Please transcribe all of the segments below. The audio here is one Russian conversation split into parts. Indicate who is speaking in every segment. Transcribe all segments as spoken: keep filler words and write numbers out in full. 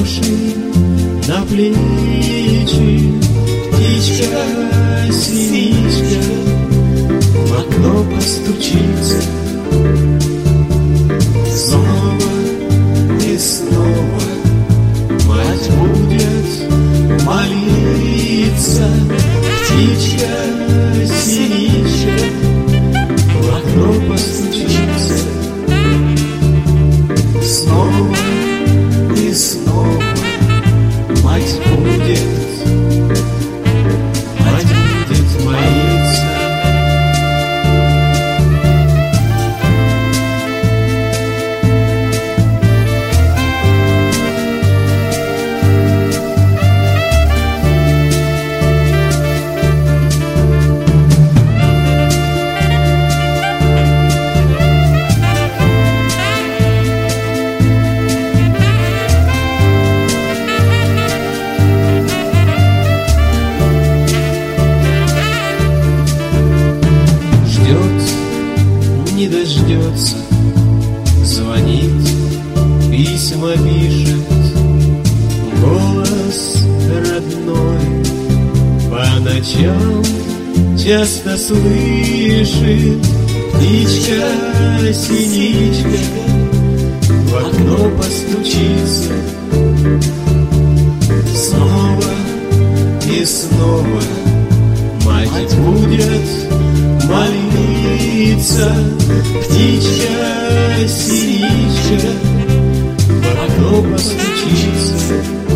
Speaker 1: души на плечи. Птичка, синичка в окно постучится. Снова и снова мать будет молиться. Птичка, синичка в окно постучится. Снова и снова мать будет, мать будет молиться. Не дождется, звонит, письма пишет, голос родной по ночам часто слышит. Птичка, синичка в окно постучится. Снова и снова мать будет молиться. Птичка, синичка в окно постучится.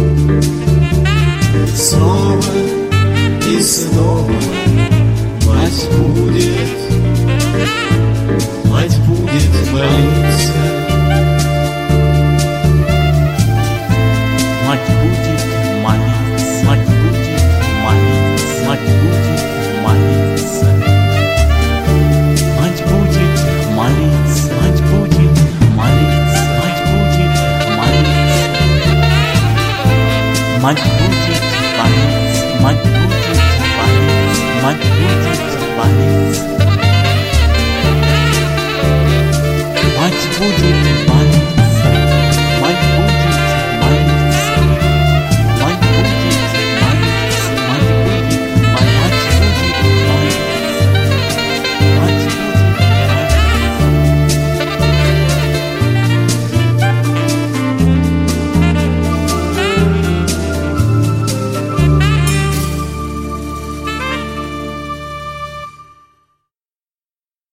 Speaker 1: Снова и снова мать будет, мать будет молиться.
Speaker 2: Мать будет молиться, мать будет молиться, мать будет молиться. Мать будет молиться, мать будет молиться, мать будет молиться. Мать будет молиться, мать будет молиться, мать будет молиться.